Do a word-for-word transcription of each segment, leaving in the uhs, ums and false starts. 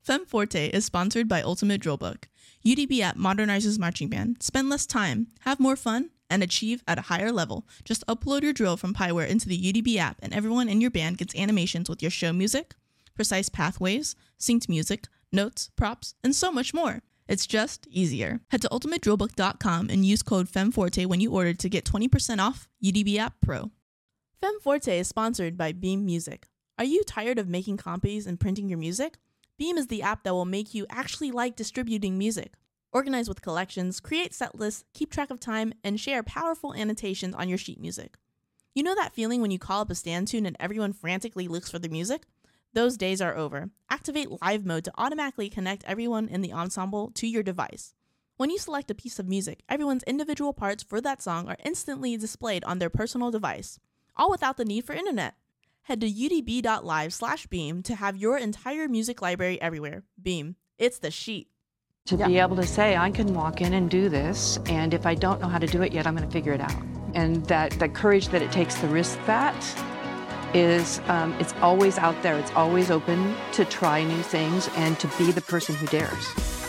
FemForte is sponsored by Ultimate Drillbook. U D B app modernizes marching band. Spend less time, have more fun, and achieve at a higher level. Just upload your drill from Pyware into the U D B app, and everyone in your band gets animations with your show music, precise pathways, synced music, notes, props, and so much more. It's just easier. Head to ultimate drillbook dot com and use code FemForte when you order to get twenty percent off U D B App Pro. FemForte is sponsored by Beam Music. Are you tired of making copies and printing your music? Beam is the app that will make you actually like distributing music. Organize with collections, create set lists, keep track of time, and share powerful annotations on your sheet music. You know that feeling when you call up a stand tune and everyone frantically looks for the music? Those days are over. Activate live mode to automatically connect everyone in the ensemble to your device. When you select a piece of music, everyone's individual parts for that song are instantly displayed on their personal device, all without the need for internet. Head to udb.live slash beam to have your entire music library everywhere. Beam, it's the sheet. To be able to say, I can walk in and do this, and if I don't know how to do it yet, I'm going to figure it out. And that the courage that it takes to risk that is, um, it's always out there. It's always open to try new things and to be the person who dares.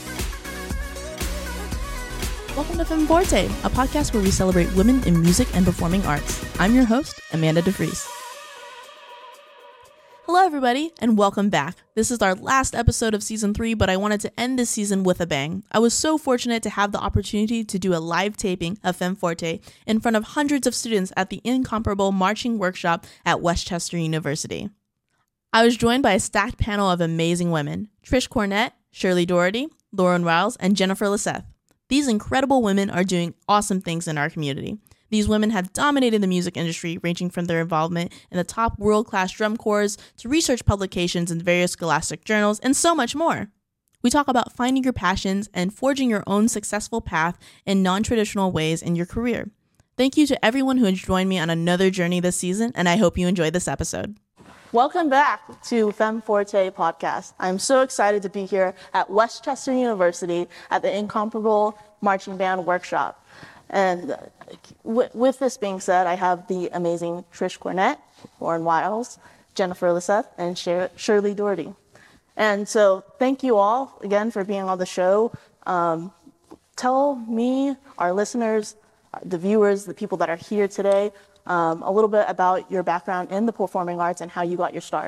Welcome to FemForte, a podcast where we celebrate women in music and performing arts. I'm your host, Amanda DeVries. Hello, everybody, and welcome back. This is our last episode of season three, but I wanted to end this season with a bang. I was so fortunate to have the opportunity to do a live taping of FemForte in front of hundreds of students at the incomparable marching workshop at West Chester University. I was joined by a stacked panel of amazing women: Trish Cornett, Shirley Doherty, Lauren Riles, and Jennifer Lisseth. These incredible women are doing awesome things in our community. These women have dominated the music industry, ranging from their involvement in the top world-class drum corps to research publications in various scholastic journals, and so much more. We talk about finding your passions and forging your own successful path in non-traditional ways in your career. Thank you to everyone who has joined me on another journey this season, and I hope you enjoyed this episode. Welcome back to FemForte podcast. I'm so excited to be here at West Chester University at the incomparable marching band workshop. And uh, w- with this being said, I have the amazing Trish Cornett, Lauren Wiles, Jennifer Lisseth, and Sher- Shirley Doherty. And so thank you all again for being on the show. Um, tell me, our listeners, the viewers, the people that are here today, um, a little bit about your background in the performing arts and how you got your start.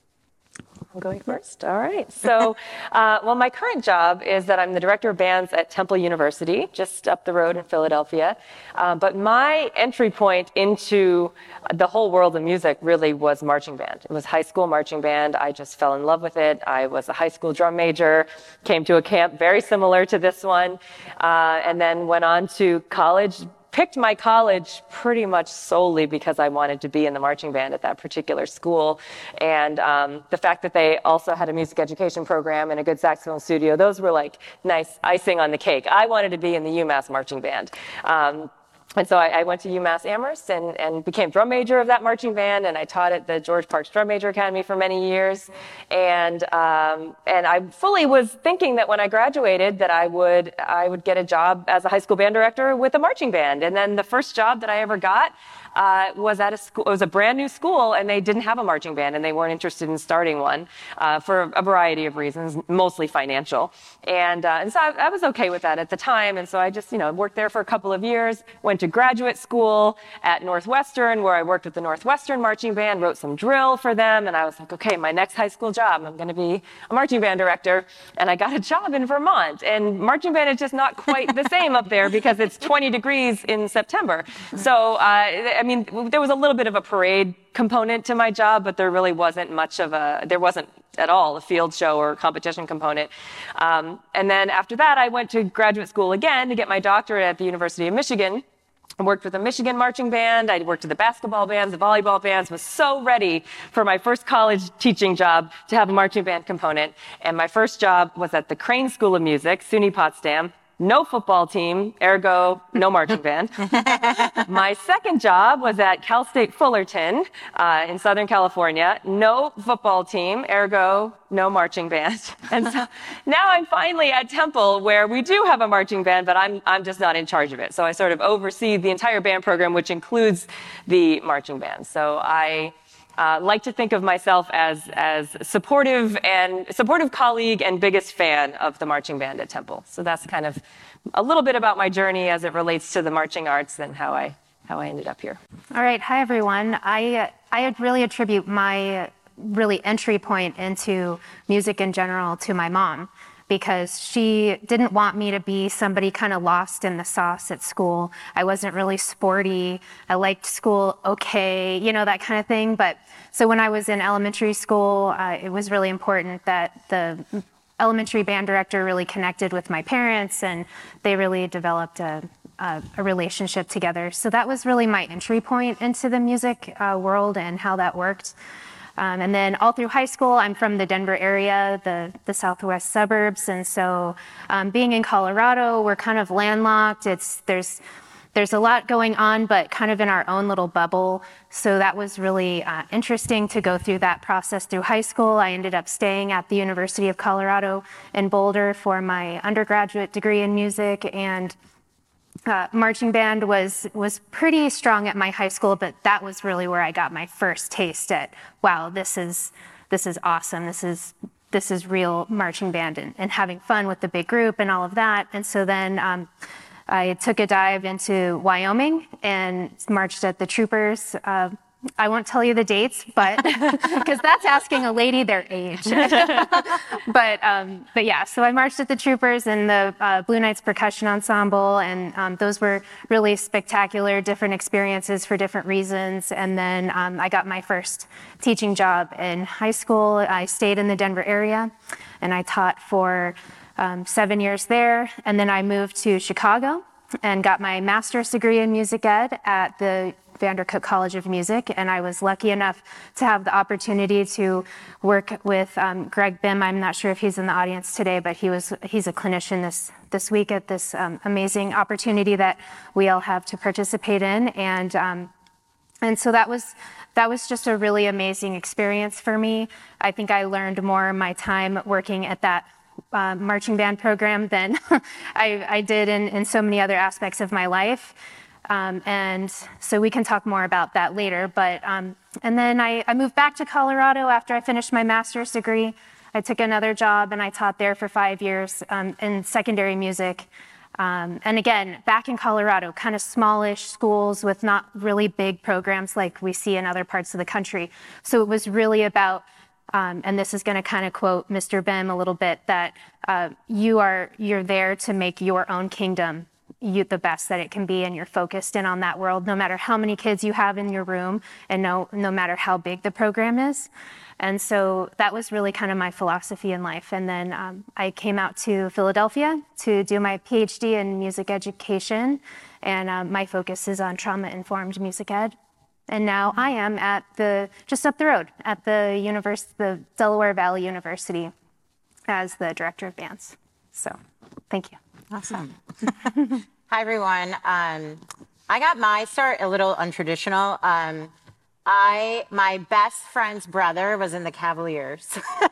I'm going first. All right. So, uh, well, my current job is that I'm the director of bands at Temple University, just up the road in Philadelphia. Uh, but my entry point into the whole world of music really was marching band. It was high school marching band. I just fell in love with it. I was a high school drum major, came to a camp very similar to this one, uh, and then went on to college. Picked my college pretty much solely because I wanted to be in the marching band at that particular school. And um, the fact that they also had a music education program and a good saxophone studio, those were like nice icing on the cake. I wanted to be in the UMass marching band. Um, And so I, I went to UMass Amherst and, and became drum major of that marching band, and I taught at the George Parks Drum Major Academy for many years. And um, and I fully was thinking that when I graduated that I would I would get a job as a high school band director with a marching band. And then the first job that I ever got uh, was at a school. It was a brand new school, and they didn't have a marching band, and they weren't interested in starting one uh, for a variety of reasons, mostly financial. And uh, and so I, I was okay with that at the time. And so I just you know worked there for a couple of years. Went to graduate school at Northwestern, where I worked with the Northwestern marching band, wrote some drill for them, and I was like, okay, my next high school job, I'm going to be a marching band director. And I got a job in Vermont, and marching band is just not quite the same up there because it's twenty degrees in September. So, uh, I mean, there was a little bit of a parade component to my job, but there really wasn't much of a, there wasn't at all a field show or competition component. Um, and then after that, I went to graduate school again to get my doctorate at the University of Michigan. I worked with the Michigan marching band. I worked with the basketball bands, the volleyball bands, was so ready for my first college teaching job to have a marching band component. And my first job was at the Crane School of Music, SUNY Potsdam. No football team, ergo, no marching band. My second job was at Cal State Fullerton uh, in Southern California. No football team, ergo, no marching band. And so now I'm finally at Temple, where we do have a marching band, but I'm I'm just not in charge of it. So I sort of oversee the entire band program, which includes the marching band. So I uh, like to think of myself as as supportive and supportive colleague and biggest fan of the marching band at Temple. So that's kind of a little bit about my journey as it relates to the marching arts and how I how I ended up here. All right, hi everyone. I I really attribute my really entry point into music in general to my mom, because she didn't want me to be somebody kind of lost in the sauce at school. I wasn't really sporty. I liked school okay, you know, that kind of thing. But so when I was in elementary school, uh, it was really important that the elementary band director really connected with my parents, and they really developed a, a, a relationship together. So that was really my entry point into the music uh, world and how that worked. Um, and then all through high school, I'm from the Denver area, the, the southwest suburbs. And so um, being in Colorado, we're kind of landlocked. It's, there's, there's a lot going on, but kind of in our own little bubble. So that was really uh, interesting to go through that process through high school. I ended up staying at the University of Colorado in Boulder for my undergraduate degree in music, and Uh, marching band was was pretty strong at my high school, but that was really where I got my first taste at, wow, this is this is awesome. This is this is real marching band, and, and having fun with the big group and all of that. And so then um, I took a dive into Wyoming and marched at the Troopers. Uh, I won't tell you the dates, but because that's asking a lady their age. but um, but yeah, so I marched at the Troopers and the uh, Blue Knights Percussion Ensemble, and um, those were really spectacular, different experiences for different reasons. And then um, I got my first teaching job in high school. I stayed in the Denver area, and I taught for um, seven years there. And then I moved to Chicago and got my master's degree in music ed at the Vandercook College of Music, and I was lucky enough to have the opportunity to work with um, Greg Bim. I'm not sure if he's in the audience today, but he was he's a clinician this this week at this um, amazing opportunity that we all have to participate in, and um, and so that was that was just a really amazing experience for me. I think I learned more in my time working at that Uh, marching band program than I, I did in, in so many other aspects of my life. Um, and so we can talk more about that later. But um, and then I, I moved back to Colorado after I finished my master's degree. I took another job and I taught there for five years um, in secondary music. Um, and again, back in Colorado, kind of smallish schools with not really big programs like we see in other parts of the country. So it was really about Um, and this is going to kind of quote Mister Bim a little bit, that uh, you are you're there to make your own kingdom you, the best that it can be, and you're focused in on that world, no matter how many kids you have in your room, and no no matter how big the program is. And so that was really kind of my philosophy in life. And then um, I came out to Philadelphia to do my PhD in music education, and um, my focus is on trauma-informed music ed. And now I am at the, just up the road, at the univers- the Delaware Valley University as the director of bands. So, thank you. Awesome. Hi, everyone. Um, I got my start a little untraditional. Um, I, my best friend's brother was in the Cavaliers.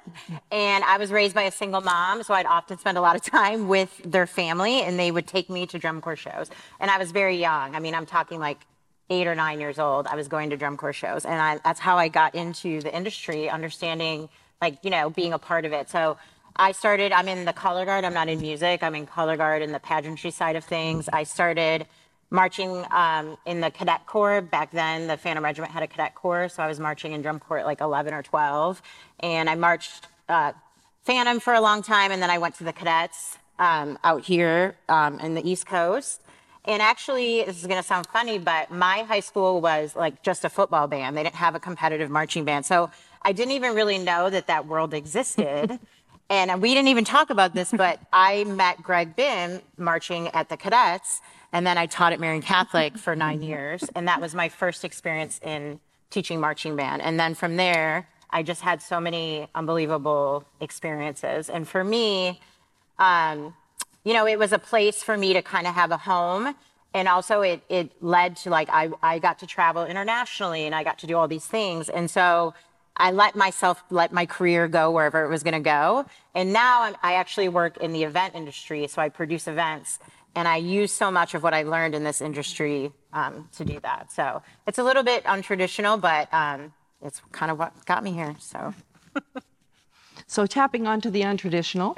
And I was raised by a single mom, so I'd often spend a lot of time with their family, and they would take me to drum corps shows. And I was very young. I mean, I'm talking like eight or nine years old. I was going to drum corps shows, and I, that's how I got into the industry, understanding, like, you know, being a part of it. So I started, I'm in the color guard. I'm not in music. I'm in color guard and the pageantry side of things. I started marching um, in the cadet corps. Back then, the Phantom Regiment had a cadet corps, so I was marching in drum corps at like eleven or twelve. And I marched uh, Phantom for a long time, and then I went to the cadets um, out here um, in the East Coast. And actually, this is going to sound funny, but my high school was like just a football band. They didn't have a competitive marching band. So I didn't even really know that that world existed. And we didn't even talk about this, but I met Greg Bim marching at the cadets. And then I taught at Marian Catholic for nine years. And that was my first experience in teaching marching band. And then from there, I just had so many unbelievable experiences. And for me, um, you know, it was a place for me to kind of have a home. And also it, it led to like, I, I got to travel internationally, and I got to do all these things. And so I let myself, let my career go wherever it was going to go. And now I'm, I actually work in the event industry. So I produce events, and I use so much of what I learned in this industry um, to do that. So it's a little bit untraditional, but um, it's kind of what got me here. So, so tapping onto the untraditional.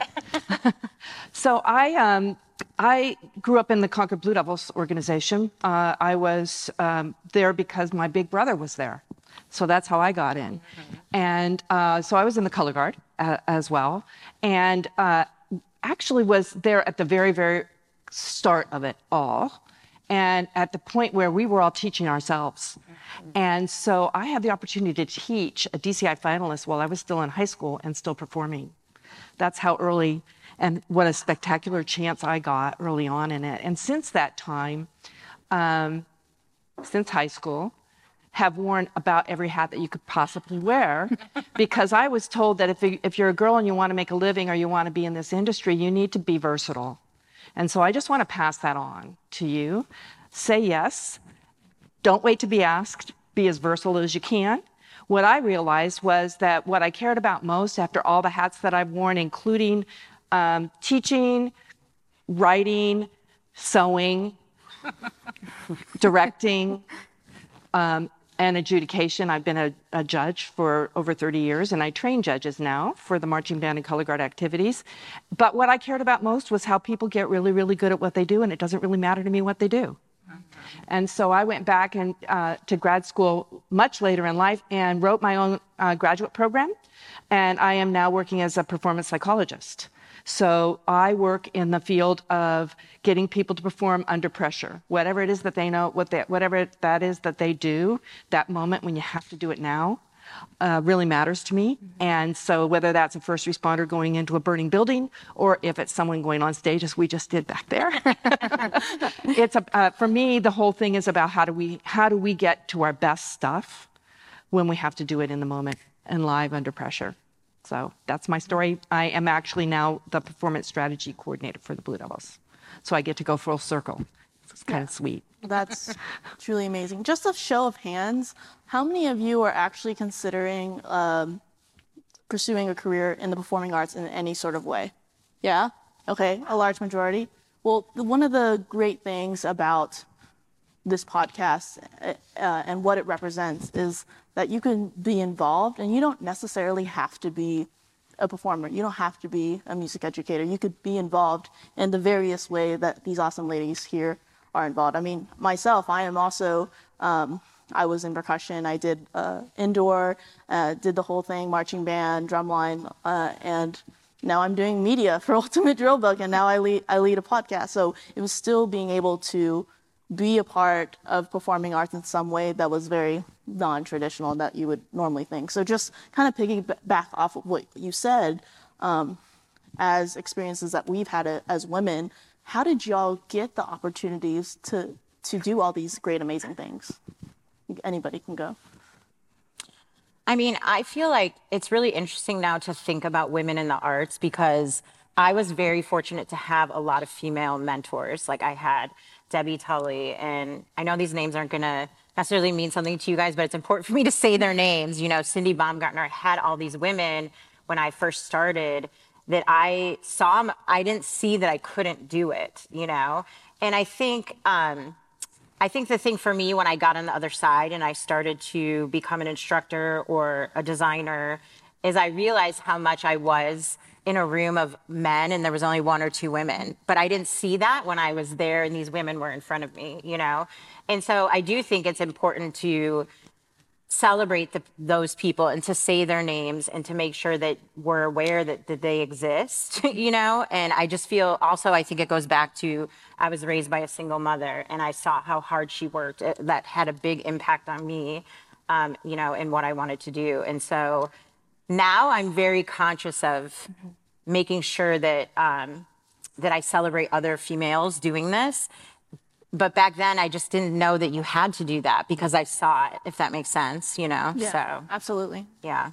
so I um, I grew up in the Concord Blue Devils organization. Uh, I was um, there because my big brother was there. So that's how I got in. Mm-hmm. And uh, so I was in the color guard uh, as well. And uh, actually was there at the very, very start of it all. And at the point where we were all teaching ourselves. Mm-hmm. And so I had the opportunity to teach a D C I finalist while I was still in high school and still performing. That's how early, and what a spectacular chance I got early on in it. And since that time, um, since high school, have worn about every hat that you could possibly wear, because I was told that if, you, if you're a girl and you want to make a living or you want to be in this industry, you need to be versatile. And so I just want to pass that on to you. Say yes. Don't wait to be asked. Be as versatile as you can. What I realized was that what I cared about most after all the hats that I've worn, including um, teaching, writing, sewing, directing, um, and adjudication. I've been a, a judge for over thirty years, and I train judges now for the marching band and color guard activities. But what I cared about most was how people get really, really good at what they do, and it doesn't really matter to me what they do. And so I went back and uh, to grad school much later in life and wrote my own uh, graduate program, and I am now working as a performance psychologist. So I work in the field of getting people to perform under pressure, whatever it is that they know, what they, whatever that is that they do, that moment when you have to do it now, uh, really matters to me. Mm-hmm. And so whether that's a first responder going into a burning building, or if it's someone going on stage, as we just did back there, it's a, uh, for me, the whole thing is about how do we how do we get to our best stuff when we have to do it in the moment and live under pressure. So that's my story. I am actually now the performance strategy coordinator for the Blue Devils. So I get to go full circle. It's kind yeah. of sweet. That's truly amazing. Just a show of hands, how many of you are actually considering um, pursuing a career in the performing arts in any sort of way? Yeah? Okay, a large majority. Well, one of the great things about this podcast uh, and what it represents is that you can be involved, and you don't necessarily have to be a performer. You don't have to be a music educator. You could be involved in the various way that these awesome ladies here are involved. I mean, myself, I am also, um, I was in percussion. I did uh, indoor, uh, did the whole thing, marching band, drumline, uh, and now I'm doing media for Ultimate Drill Book, and now I lead, I lead a podcast. So it was still being able to be a part of performing arts in some way that was very non-traditional that you would normally think. So just kind of piggyback off of what you said, um, as experiences that we've had a, as women, how did y'all get the opportunities to to do all these great, amazing things? Anybody can go. I mean, I feel like it's really interesting now to think about women in the arts, because I was very fortunate to have a lot of female mentors. Like I had Debbie Tully, and I know these names aren't going to necessarily mean something to you guys, but it's important for me to say their names. You know, Cindy Baumgartner. I had all these women when I first started that I saw, I didn't see that I couldn't do it, you know? And I think, um, I think the thing for me when I got on the other side and I started to become an instructor or a designer is I realized how much I was in a room of men and there was only one or two women. But I didn't see that when I was there and these women were in front of me, you know? And so I do think it's important to celebrate the, those people and to say their names and to make sure that we're aware that, that they exist, you know? And I just feel also, I think it goes back to, I was raised by a single mother and I saw how hard she worked. It, that had a big impact on me, um, you know, and what I wanted to do. And so now I'm very conscious of mm-hmm. making sure that, um, that I celebrate other females doing this. But back then, I just didn't know that you had to do that because I saw it, if that makes sense, you know? Yeah, so, absolutely. Yeah.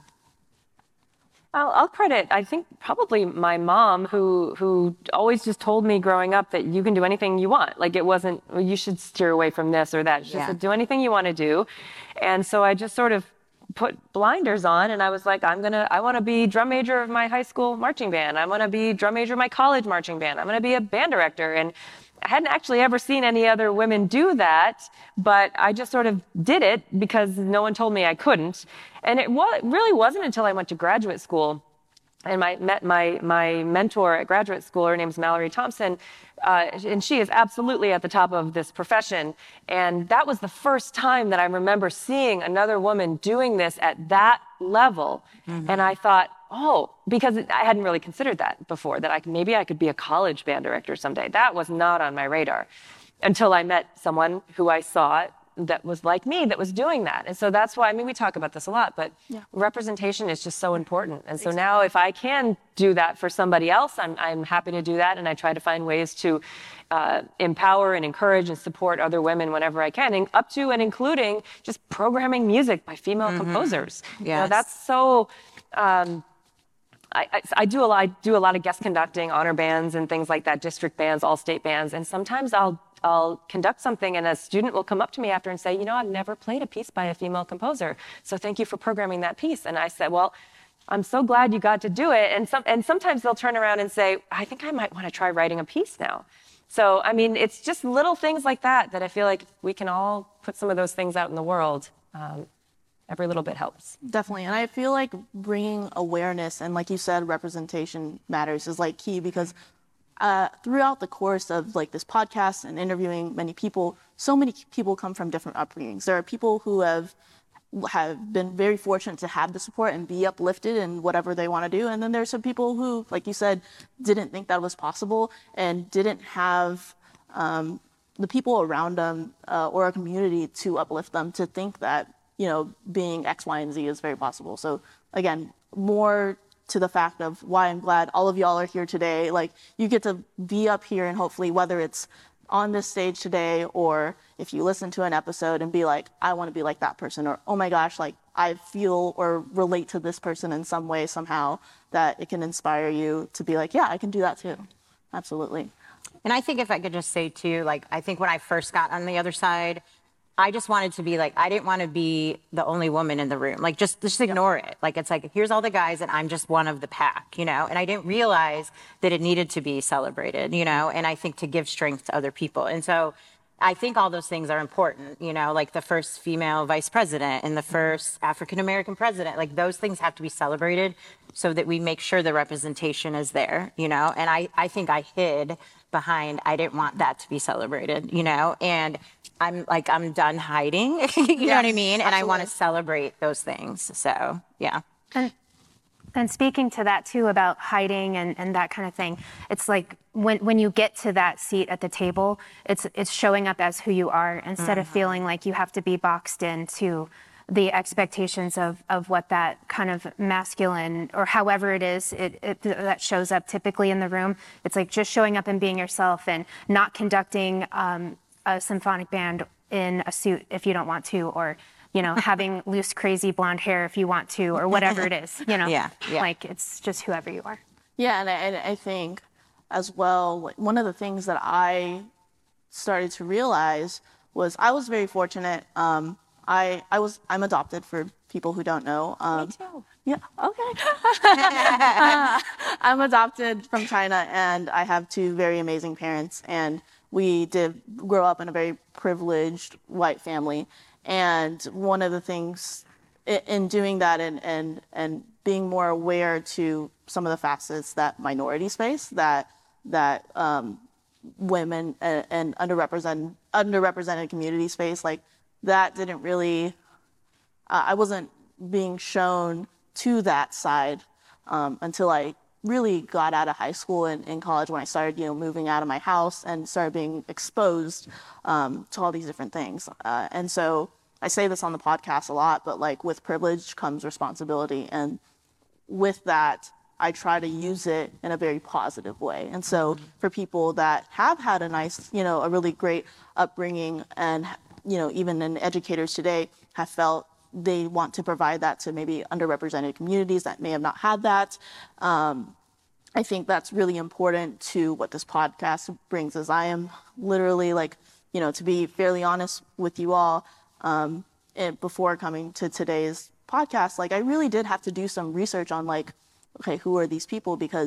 I'll, I'll credit, I think, probably my mom, who who always just told me growing up that you can do anything you want. Like, it wasn't, well, you should steer away from this or that. She Yeah. said, do anything you want to do. And so I just sort of put blinders on, and I was like, I'm gonna, I want to be drum major of my high school marching band. I want to be drum major of my college marching band. I'm going to be a band director. And hadn't actually ever seen any other women do that, but I just sort of did it because no one told me I couldn't. And it, wa- it really wasn't until I went to graduate school and I met my, my mentor at graduate school. Her name's Mallory Thompson, uh, and she is absolutely at the top of this profession. And that was the first time that I remember seeing another woman doing this at that level. Mm-hmm. And I thought, oh, because I hadn't really considered that before, that I could, maybe I could be a college band director someday. That was not on my radar until I met someone who I saw that was like me, that was doing that. And so that's why, I mean, we talk about this a lot, but yeah. representation is just so important. And so exactly. now if I can do that for somebody else, I'm, I'm happy to do that. And I try to find ways to uh, empower and encourage and support other women whenever I can, and up to and including just programming music by female mm-hmm. composers. Yes. You know, that's so... Um, I, I, I do a lot. I do a lot of guest conducting, honor bands, and things like that, district bands, all state bands. And sometimes I'll I'll conduct something, and a student will come up to me after and say, "You know, I've never played a piece by a female composer, so thank you for programming that piece." And I said, "Well, I'm so glad you got to do it." And some and sometimes they'll turn around and say, "I think I might want to try writing a piece now." So I mean, it's just little things like that that I feel like we can all put some of those things out in the world. Um, Every little bit helps. Definitely. And I feel like bringing awareness and, like you said, representation matters is like key, because uh, throughout the course of like this podcast and interviewing many people, so many people come from different upbringings. There are people who have have been very fortunate to have the support and be uplifted in whatever they want to do. And then there's some people who, like you said, didn't think that was possible and didn't have um, the people around them uh, or a community to uplift them to think that, you know, being X, Y, and Z is very possible. So again, more to the fact of why I'm glad all of y'all are here today. Like, you get to be up here, and hopefully whether it's on this stage today or if you listen to an episode and be like, I want to be like that person, or, oh my gosh, like I feel or relate to this person in some way, somehow, that it can inspire you to be like, yeah, I can do that too. Absolutely. And I think if I could just say too, like, I think when I first got on the other side, I just wanted to be like, I didn't want to be the only woman in the room. Like, just, just ignore it. Like, it's like, here's all the guys and I'm just one of the pack, you know? And I didn't realize that it needed to be celebrated, you know? And I think to give strength to other people. And so I think all those things are important, you know, like the first female vice president and the first African-American president, like those things have to be celebrated so that we make sure the representation is there, you know? And I, I think I hid behind, I didn't want that to be celebrated, you know? And I'm like, I'm done hiding, you yeah, know what I mean? And absolutely. I want to celebrate those things. So, yeah. And, and speaking to that too about hiding and, and that kind of thing, it's like when, when you get to that seat at the table, it's, it's showing up as who you are instead mm-hmm. of feeling like you have to be boxed into the expectations of, of what that kind of masculine or however it is it, it, that shows up typically in the room. It's like just showing up and being yourself and not conducting um, a symphonic band in a suit if you don't want to, or, you know, having loose, crazy blonde hair if you want to, or whatever it is, you know, yeah, yeah. like it's just whoever you are. Yeah. And I, and I think as well, like, one of the things that I started to realize was I was very fortunate. Um, I, I was, I'm adopted, for people who don't know. Um, Me too. Yeah, okay. uh, I'm adopted from China, and I have two very amazing parents, and we did grow up in a very privileged white family. And one of the things in, in doing that and, and, and being more aware to some of the facets that minorities face, that, that um, women and, and underrepresented, underrepresented communities face, like, that didn't really, uh, I wasn't being shown to that side um, until I really got out of high school and in college, when I started, you know, moving out of my house and started being exposed um, to all these different things. Uh, and so I say this on the podcast a lot, but like, with privilege comes responsibility. And with that, I try to use it in a very positive way. And so for people that have had a nice, you know, a really great upbringing, and, you know, even in educators today have felt they want to provide that to maybe underrepresented communities that may have not had that. Um, I think that's really important to what this podcast brings, as I am literally, like, you know, to be fairly honest with you all, um, and before coming to today's podcast, like, I really did have to do some research on, like, okay, who are these people? Because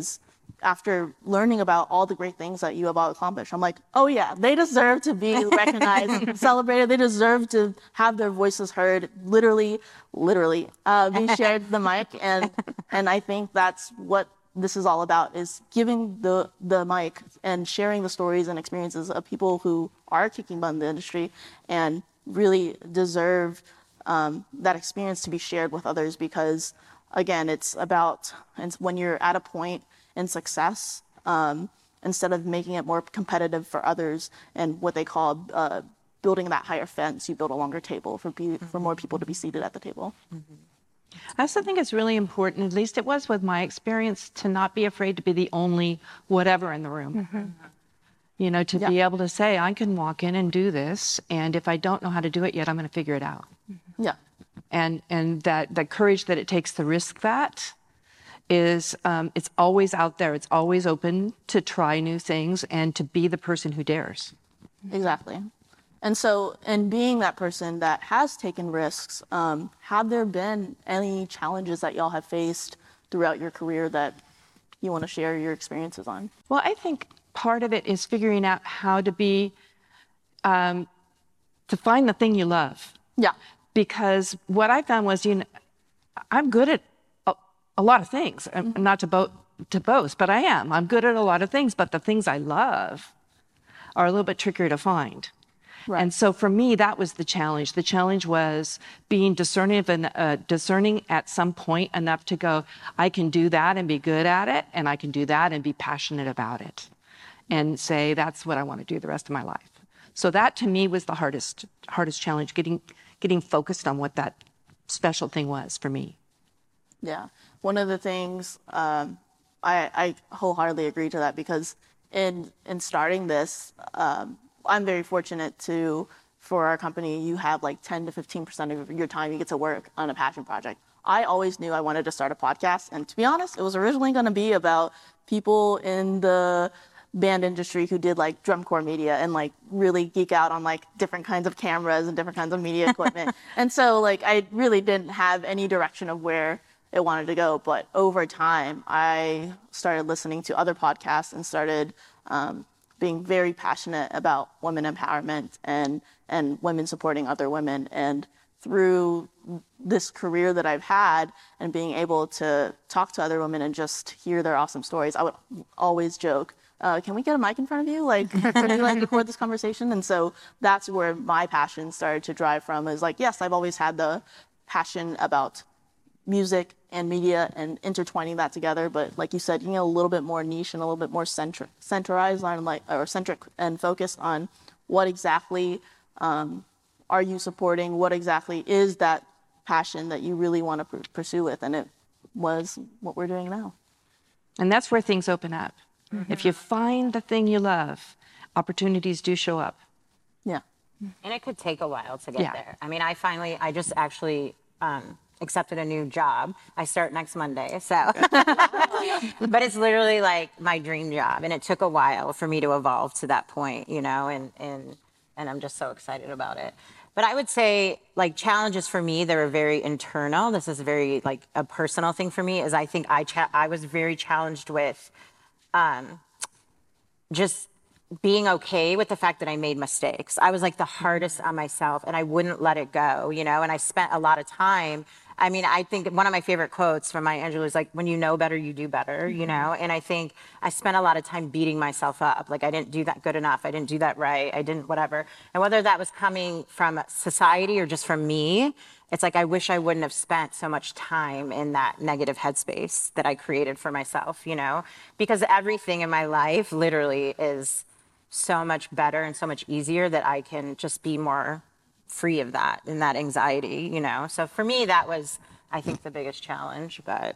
after learning about all the great things that you have all accomplished, I'm like, oh yeah, they deserve to be recognized, celebrated. They deserve to have their voices heard, literally, literally, uh, be shared the mic. And and I think that's what this is all about, is giving the the mic and sharing the stories and experiences of people who are kicking butt in the industry and really deserve um, that experience to be shared with others. Because again, it's about, it's when you're at a point in success, um, instead of making it more competitive for others and what they call uh, building that higher fence, you build a longer table for pe- for more people to be seated at the table. Mm-hmm. I also think it's really important, at least it was with my experience, to not be afraid to be the only whatever in the room. Mm-hmm. You know, to yeah. be able to say, I can walk in and do this, and if I don't know how to do it yet, I'm going to figure it out. Mm-hmm. Yeah. And and that the courage that it takes to risk that is, um, it's always out there. It's always open to try new things and to be the person who dares. Exactly. And so, in being that person that has taken risks, um, have there been any challenges that y'all have faced throughout your career that you want to share your experiences on? Well, I think part of it is figuring out how to be, um, to find the thing you love. Yeah. Because what I found was, you know, I'm good at a, a lot of things. Mm-hmm. Not to, bo- to boast, but I am. I'm good at a lot of things, but the things I love are a little bit trickier to find. Right. And so for me, that was the challenge. The challenge was being discerning, and uh, discerning at some point enough to go, I can do that and be good at it, and I can do that and be passionate about it, and say that's what I want to do the rest of my life. So that to me was the hardest hardest challenge, getting getting focused on what that special thing was for me. Yeah, one of the things um, I, I wholeheartedly agree to that, because in in starting this. Um, I'm very fortunate to, for our company, you have like ten to fifteen percent of your time you get to work on a passion project. I always knew I wanted to start a podcast. And to be honest, it was originally going to be about people in the band industry who did like drum corps media and like really geek out on like different kinds of cameras and different kinds of media equipment. And so like I really didn't have any direction of where it wanted to go. But over time, I started listening to other podcasts and started um, being very passionate about women empowerment and, and women supporting other women. And through this career that I've had and being able to talk to other women and just hear their awesome stories, I would always joke, uh, can we get a mic in front of you? Like, can we like record this conversation? And so that's where my passion started to drive from, is like, yes, I've always had the passion about music and media and intertwining that together, but like you said, you know, a little bit more niche and a little bit more centri- centralized on like, or centric and focused on what exactly um, are you supporting, what exactly is that passion that you really want to pr- pursue with, and it was what we're doing now. And that's where things open up. Mm-hmm. If you find the thing you love, opportunities do show up. Yeah. And it could take a while to get yeah. there. I mean, I finally, I just actually um, accepted a new job. I start next Monday, so. But it's literally like my dream job, and it took a while for me to evolve to that point, you know, and and and I'm just so excited about it. But I would say, like, challenges for me, they were very internal. This is very, like, a personal thing for me, is I think I cha- I was very challenged with um, just being okay with the fact that I made mistakes. I was like the hardest on myself, and I wouldn't let it go, you know, and I spent a lot of time. I mean, I think one of my favorite quotes from Maya Angelou is like, when you know better, you do better, you know? And I think I spent a lot of time beating myself up. Like, I didn't do that good enough. I didn't do that right. I didn't whatever. And whether that was coming from society or just from me, it's like, I wish I wouldn't have spent so much time in that negative headspace that I created for myself, you know? Because everything in my life literally is so much better and so much easier that I can just be more free of that and that anxiety, you know? So for me, that was, I think, the biggest challenge, but.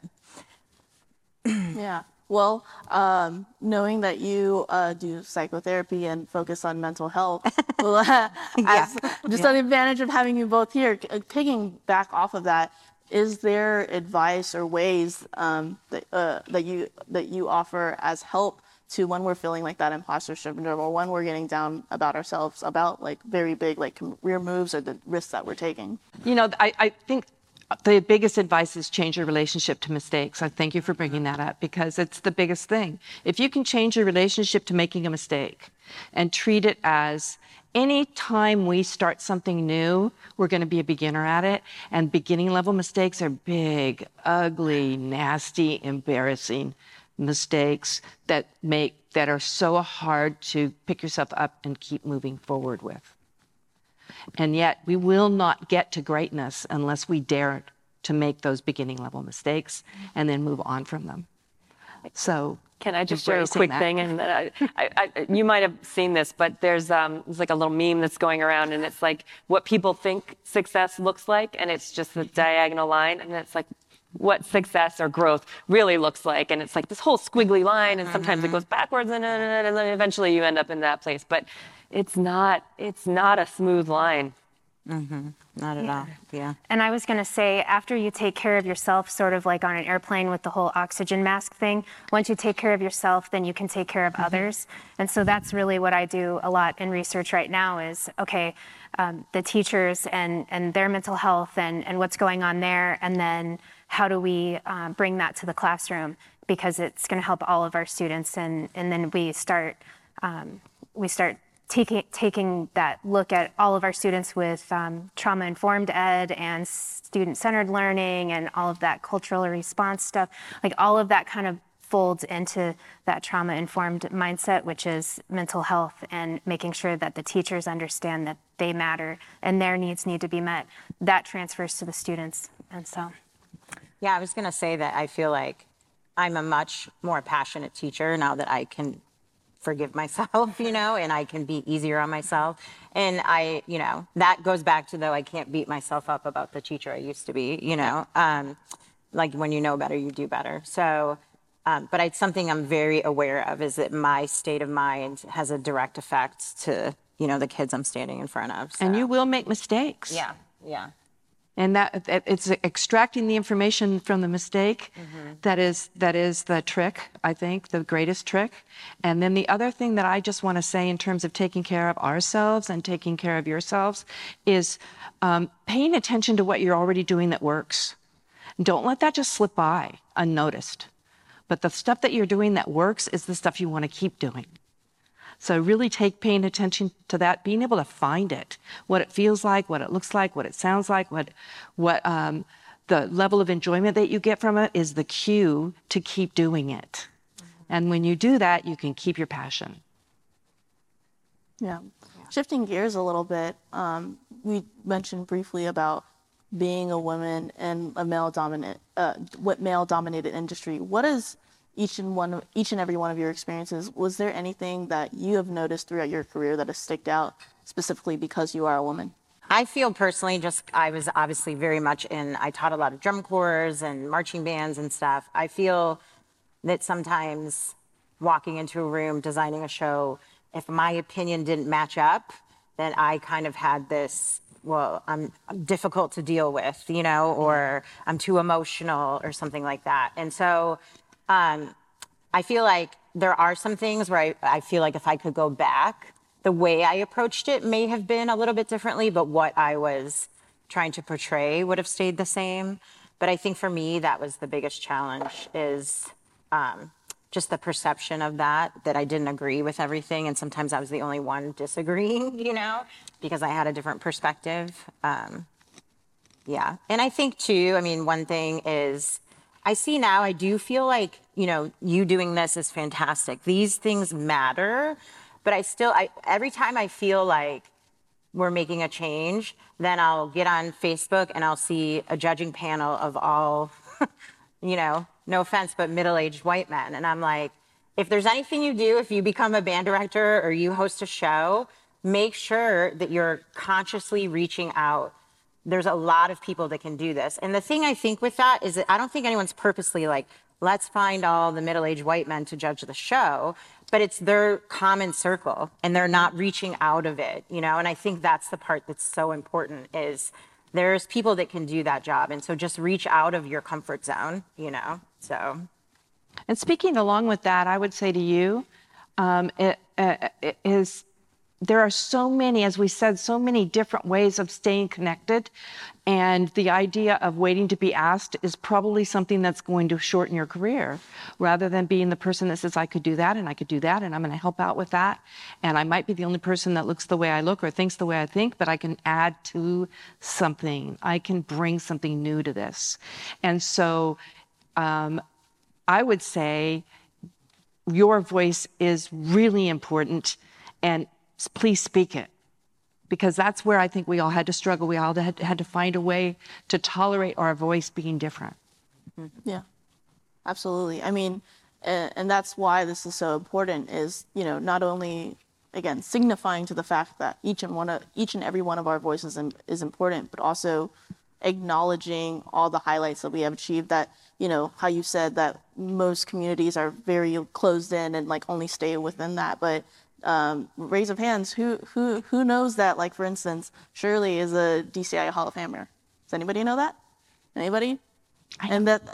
Yeah. Well, um, knowing that you uh, do psychotherapy and focus on mental health, well, uh, as, yeah. just yeah. on the advantage of having you both here, picking back off of that, is there advice or ways um, that, uh, that you that you offer as help to when we're feeling like that imposter syndrome, or when we're getting down about ourselves, about like very big like career moves or the risks that we're taking? You know, I, I think the biggest advice is change your relationship to mistakes. I thank you for bringing that up because it's the biggest thing. If you can change your relationship to making a mistake and treat it as any time we start something new, we're going to be a beginner at it. And beginning level mistakes are big, ugly, nasty, embarrassing mistakes that make that are so hard to pick yourself up and keep moving forward with. And yet we will not get to greatness unless we dare to make those beginning level mistakes and then move on from them. So can I just share a quick that. thing? And I, I, I, you might have seen this, but there's um, there's like a little meme that's going around, and it's like what people think success looks like, and it's just the diagonal line, and it's like what success or growth really looks like, and it's like this whole squiggly line, and sometimes mm-hmm. it goes backwards, and, and then eventually you end up in that place. But it's not it's not a smooth line. Mm-hmm. Not at Yeah. all. Yeah. And I was going to say, after you take care of yourself, sort of like on an airplane with the whole oxygen mask thing, once you take care of yourself, then you can take care of mm-hmm. others. And so that's really what I do a lot in research right now is, okay, um, the teachers and, and their mental health and, and what's going on there, and then how do we uh, bring that to the classroom? Because it's going to help all of our students, and, and then we start um, we start Taking, taking that look at all of our students with um, trauma-informed ed and student-centered learning and all of that cultural response stuff, like all of that kind of folds into that trauma-informed mindset, which is mental health and making sure that the teachers understand that they matter and their needs need to be met. That transfers to the students, and so. Yeah, I was going to say that I feel like I'm a much more passionate teacher now that I can forgive myself, you know, and I can be easier on myself. And I, you know, that goes back to, though, I can't beat myself up about the teacher I used to be, you know, um, like when you know better, you do better. So, um, but it's something I'm very aware of is that my state of mind has a direct effect to, you know, the kids I'm standing in front of. So. And you will make mistakes. Yeah, yeah. And that, that it's extracting the information from the mistake mm-hmm. that is that is the trick, I think, the greatest trick. And then the other thing that I just want to say in terms of taking care of ourselves and taking care of yourselves is um, paying attention to what you're already doing that works. Don't let that just slip by unnoticed. But the stuff that you're doing that works is the stuff you want to keep doing. So really take paying attention to that, being able to find it, what it feels like, what it looks like, what it sounds like, what, what um, the level of enjoyment that you get from it is the cue to keep doing it. And when you do that, you can keep your passion. Yeah. yeah. Shifting gears a little bit, um, we mentioned briefly about being a woman in a male-dominant, uh, male-dominated industry. What is each and one, each and every one of your experiences? Was there anything that you have noticed throughout your career that has sticked out specifically because you are a woman? I feel personally, just I was obviously very much in, I taught a lot of drum corps and marching bands and stuff. I feel that sometimes walking into a room, designing a show, if my opinion didn't match up, then I kind of had this, well, I'm, I'm difficult to deal with, you know, or I'm too emotional or something like that. And so um, I feel like there are some things where I, I feel like if I could go back, the way I approached it may have been a little bit differently, but what I was trying to portray would have stayed the same. But I think for me, that was the biggest challenge is um, just the perception of that, that I didn't agree with everything. And sometimes I was the only one disagreeing, you know, because I had a different perspective. Um, yeah. And I think too, I mean, one thing is I see now, I do feel like, you know, you doing this is fantastic. These things matter. But I still, I, every time I feel like we're making a change, then I'll get on Facebook and I'll see a judging panel of all, you know, no offense, but middle-aged white men. And I'm like, if there's anything you do, if you become a band director or you host a show, make sure that you're consciously reaching out. There's a lot of people that can do this. And the thing I think with that is that I don't think anyone's purposely like, let's find all the middle-aged white men to judge the show. But it's their common circle and they're not reaching out of it, you know? And I think that's the part that's so important is there's people that can do that job. And so just reach out of your comfort zone, you know? So. And speaking along with that, I would say to you, um, it, uh, it is there are so many, as we said, so many different ways of staying connected. And the idea of waiting to be asked is probably something that's going to shorten your career, rather than being the person that says, I could do that and I could do that and I'm going to help out with that. And I might be the only person that looks the way I look or thinks the way I think, but I can add to something. I can bring something new to this. And so um, I would say your voice is really important, and please speak it, because that's where I think we all had to struggle. We all had, had to find a way to tolerate our voice being different. Yeah, absolutely. I mean, and, and that's why this is so important, is, you know, not only, again, signifying to the fact that each and one of each and every one of our voices is, is important, but also acknowledging all the highlights that we have achieved. That, you know, how you said that most communities are very closed in and like only stay within that, but Um, raise of hands, who who who knows that, like, for instance, Shirley is a D C I Hall of Famer? Does anybody know that? Anybody? And that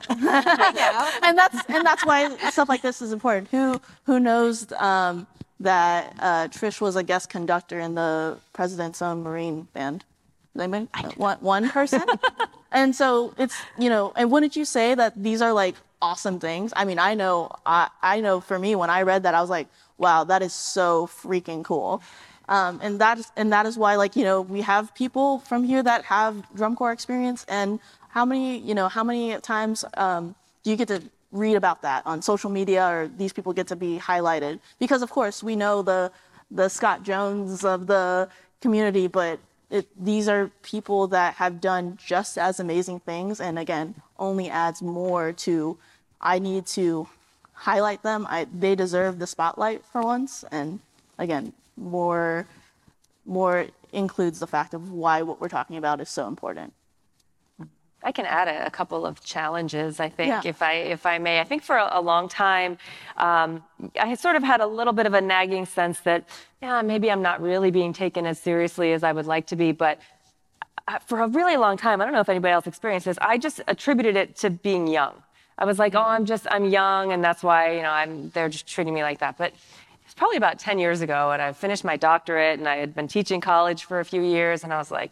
and that's and that's why stuff like this is important. Who who knows um, that uh, Trish was a guest conductor in the President's Own Marine Band? Does anybody? One one person? And so it's, you know, and wouldn't you say that these are like awesome things? I mean, I know I I know for me, when I read that, I was like, wow, that is so freaking cool. Um, and that is, and that is why, like, you know, we have people from here that have drum corps experience. And how many, you know, how many times um, do you get to read about that on social media, or these people get to be highlighted? Because of course we know the the Scott Jones of the community, but it, these are people that have done just as amazing things. And again, only adds more to, I need to highlight them. I, they deserve the spotlight for once. And again, more, more includes the fact of why what we're talking about is so important. I can add a, a couple of challenges, I think, Yeah. if I if I may. I think for a, a long time, um, I sort of had a little bit of a nagging sense that, yeah, maybe I'm not really being taken as seriously as I would like to be. But for a really long time, I don't know if anybody else experienced this, I just attributed it to being young. I was like, oh, I'm just, I'm young, and that's why, you know, I'm, they're just treating me like that. But it's probably about ten years ago, and I finished my doctorate, and I had been teaching college for a few years, and I was like,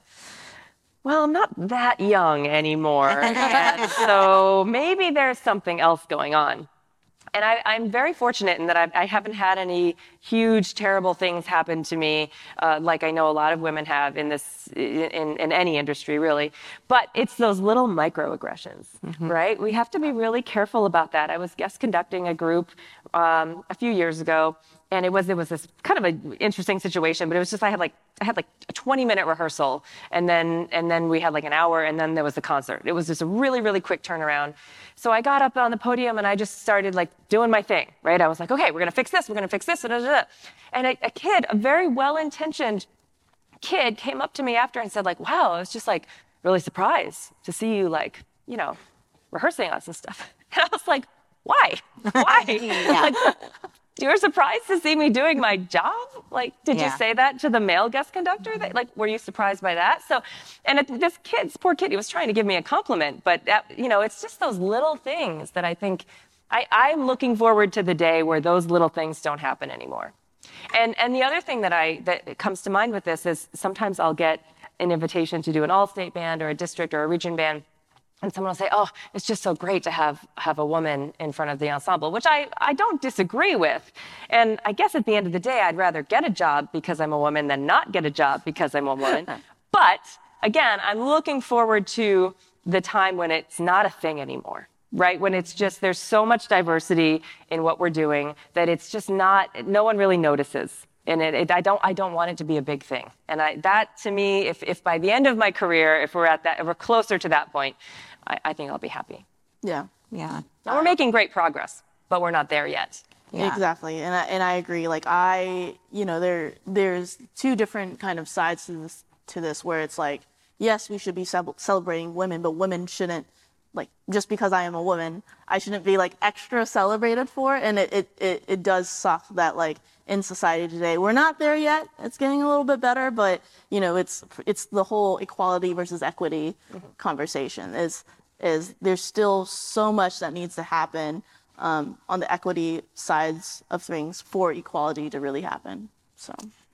well, I'm not that young anymore. And so maybe there's something else going on. And I, I'm very fortunate in that I, I haven't had any huge, terrible things happen to me, uh, like I know a lot of women have in this, in, in any industry, really. But it's those little microaggressions, mm-hmm. right? We have to be really careful about that. I was guest conducting a group um, a few years ago, and it was it was this kind of an interesting situation. But it was just I had like I had like a twenty minute rehearsal, and then and then we had like an hour, and then there was the concert. It was just a really really quick turnaround. So I got up on the podium and I just started like doing my thing, right? I was like, okay, we're gonna fix this, we're gonna fix this, da, da, da. And a, a kid, a very well-intentioned kid, came up to me after and said, like, wow, I was just like really surprised to see you, like, you know, rehearsing on some stuff. And I was like, why? Why? Yeah. Like, you were surprised to see me doing my job? Like, did Yeah. you say that to the male guest conductor? That, like, were you surprised by that? So, and it, this kid, this poor kid, he was trying to give me a compliment, but that, you know, it's just those little things that I think, I, I'm looking forward to the day where those little things don't happen anymore. And and the other thing that I that comes to mind with this is sometimes I'll get an invitation to do an all-state band or a district or a region band, and someone will say, oh, it's just so great to have, have a woman in front of the ensemble, which I, I don't disagree with. And I guess at the end of the day, I'd rather get a job because I'm a woman than not get a job because I'm a woman. But again, I'm looking forward to the time when it's not a thing anymore, right? When it's just, there's so much diversity in what we're doing that it's just not, no one really notices. And it, it, I don't, I don't want it to be a big thing. And I, that to me, if, if by the end of my career, if we're at that, if we're closer to that point, I, I think I'll be happy. Yeah. Yeah. And we're making great progress, but we're not there yet. Yeah. Exactly. And I, and I agree. Like I, you know, there, there's two different kind of sides to this, to this where it's like, yes, we should be ce- celebrating women, but women shouldn't, like, just because I am a woman, I shouldn't be like extra celebrated for. And it, it, it, it does suck that like in society today, we're not there yet. It's getting a little bit better, but you know, it's, it's the whole equality versus equity mm-hmm. conversation is, is there's still so much that needs to happen um, on the equity sides of things for equality to really happen. So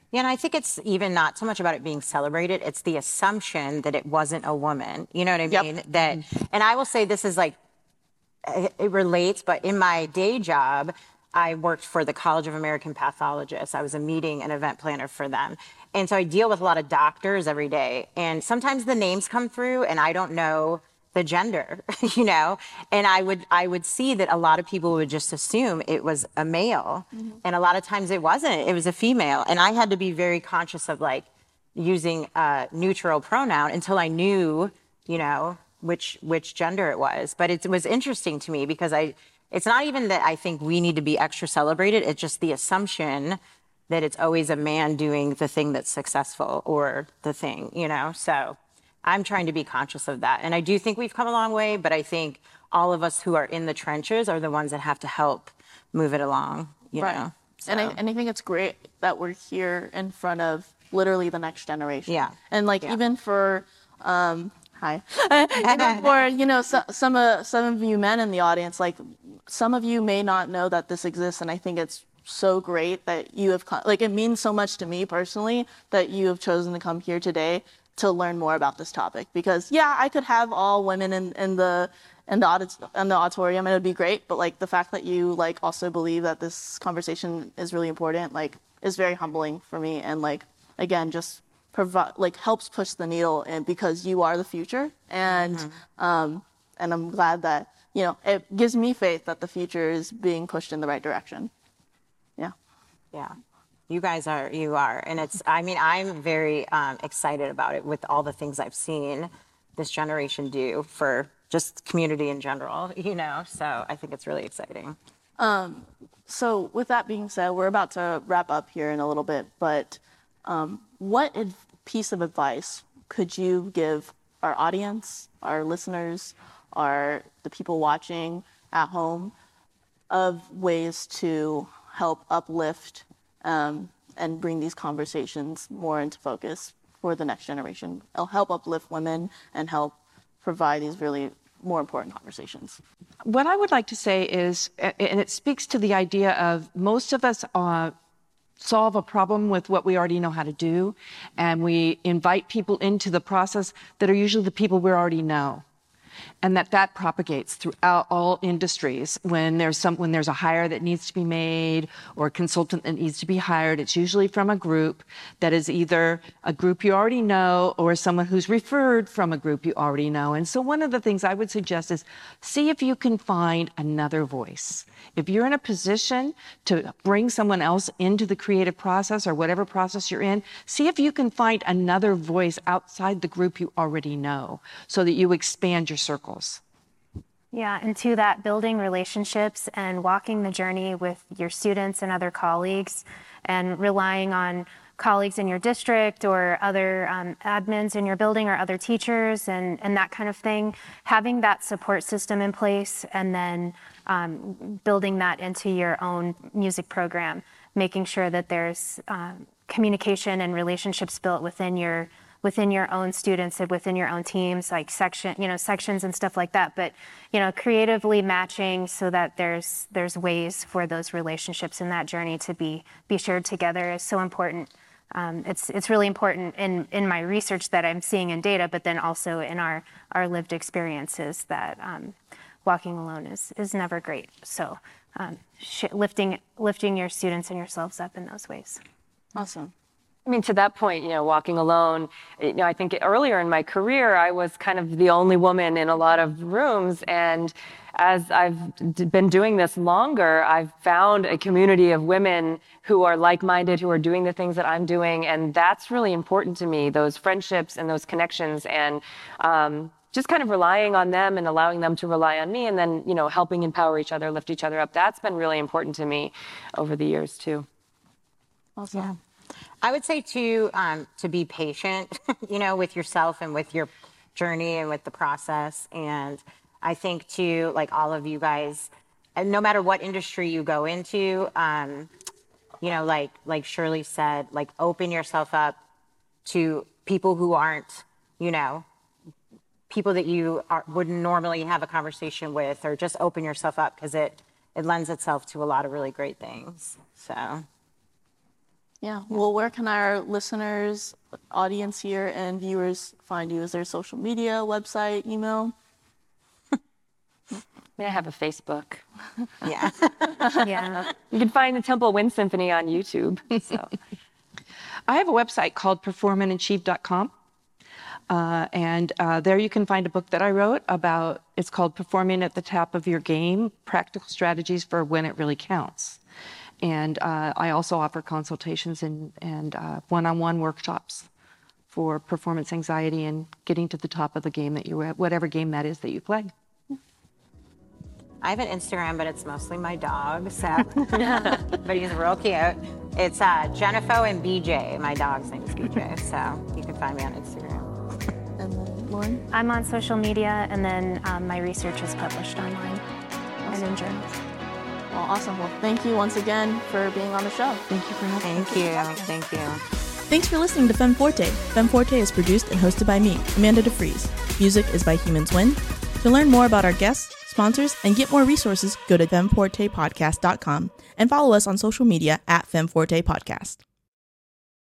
Yeah, and I think it's even not so much about it being celebrated, it's the assumption that it wasn't a woman. You know what I Yep. mean? That, and I will say this is like, it it relates, but in my day job, I worked for the College of American Pathologists. I was a meeting and event planner for them. And so I deal with a lot of doctors every day. And sometimes the names come through and I don't know the gender, you know? And I would I would see that a lot of people would just assume it was a male. Mm-hmm. And a lot of times it wasn't, it was a female. And I had to be very conscious of like using a neutral pronoun until I knew, you know, which which gender it was. But it was interesting to me because I it's not even that I think we need to be extra celebrated, it's just the assumption that it's always a man doing the thing that's successful or the thing, you know? So I'm trying to be conscious of that. And I do think we've come a long way, but I think all of us who are in the trenches are the ones that have to help move it along, you right. know? So. And I, and I think it's great that we're here in front of literally the next generation. Yeah. And like yeah. even for, um, hi, even for, you know, so, some, uh, some of you men in the audience, like some of you may not know that this exists. And I think it's so great that you have, like it means so much to me personally that you have chosen to come here today to learn more about this topic. Because yeah, I could have all women in, in the in the, audit, in the auditorium and it would be great, but like the fact that you like also believe that this conversation is really important, like is very humbling for me. And like, again, just provide, like helps push the needle and because you are the future. And, mm-hmm. um, and I'm glad that, you know, it gives me faith that the future is being pushed in the right direction. Yeah. Yeah. You guys are, you are. And it's, I mean, I'm very um, excited about it with all the things I've seen this generation do for just community in general, you know? So I think it's really exciting. Um, so with that being said, we're about to wrap up here in a little bit, but um, what ad- piece of advice could you give our audience, our listeners, our the people watching at home of ways to help uplift um, and bring these conversations more into focus for the next generation? It'll help uplift women and help provide these really more important conversations. What I would like to say is, and it speaks to the idea of most of us uh, solve a problem with what we already know how to do, and we invite people into the process that are usually the people we already know. And that that propagates throughout all industries. When there's some, when there's a hire that needs to be made or a consultant that needs to be hired, it's usually from a group that is either a group you already know or someone who's referred from a group you already know. And so one of the things I would suggest is see if you can find another voice. If you're in a position to bring someone else into the creative process or whatever process you're in, see if you can find another voice outside the group you already know so that you expand your circles. Yeah, and to that, building relationships and walking the journey with your students and other colleagues and relying on colleagues in your district or other um, admins in your building or other teachers and, and that kind of thing. Having that support system in place and then um, building that into your own music program, making sure that there's um, communication and relationships built within your within your own students and within your own teams, like section, you know, sections and stuff like that. But, you know, creatively matching so that there's there's ways for those relationships in that journey to be be shared together is so important. Um, it's it's really important in, in my research that I'm seeing in data, but then also in our, our lived experiences that um, walking alone is is never great. So um, sh- lifting lifting your students and yourselves up in those ways. Awesome. I mean, to that point, you know, walking alone, you know, I think earlier in my career, I was kind of the only woman in a lot of rooms. And as I've d- been doing this longer, I've found a community of women who are like-minded, who are doing the things that I'm doing. And that's really important to me, those friendships and those connections. And um, just kind of relying on them and allowing them to rely on me and then, you know, helping empower each other, lift each other up. That's been really important to me over the years, too. Awesome. Yeah. I would say too, um, to be patient, you know, with yourself and with your journey and with the process. And I think too, like all of you guys, and no matter what industry you go into, um, you know, like, like Shirley said, like open yourself up to people who aren't, you know, people that you are, wouldn't normally have a conversation with, or just open yourself up because it, it lends itself to a lot of really great things. So. Yeah. Well, where can our listeners, audience here, and viewers find you? Is there social media, website, email? I mean, I have a Facebook. Yeah. Yeah. You can find the Temple Wind Symphony on YouTube. So. I have a website called perform and achieve dot com. Uh, and uh, there you can find a book that I wrote about, it's called Performing at the Top of Your Game, Practical Strategies for When It Really Counts. And uh, I also offer consultations and, and uh, one-on-one workshops for performance anxiety and getting to the top of the game that you're at, whatever game that is that you play. I have an Instagram, but it's mostly my dog, so. But he's real cute. It's uh, Jennifer and B J. My dog's name is B J, so you can find me on Instagram. And then Lauren? I'm on social media, and then um, my research is published online and in journals. Well, awesome. Well, thank you once again for being on the show. Thank you for having me. Thank you. Thank you. Thanks for listening to Femme Forte. Femme Forte is produced and hosted by me, Amanda DeFries. Music is by Humans Win. To learn more about our guests, sponsors, and get more resources, go to femme forte podcast dot com and follow us on social media at Femme Forte Podcast.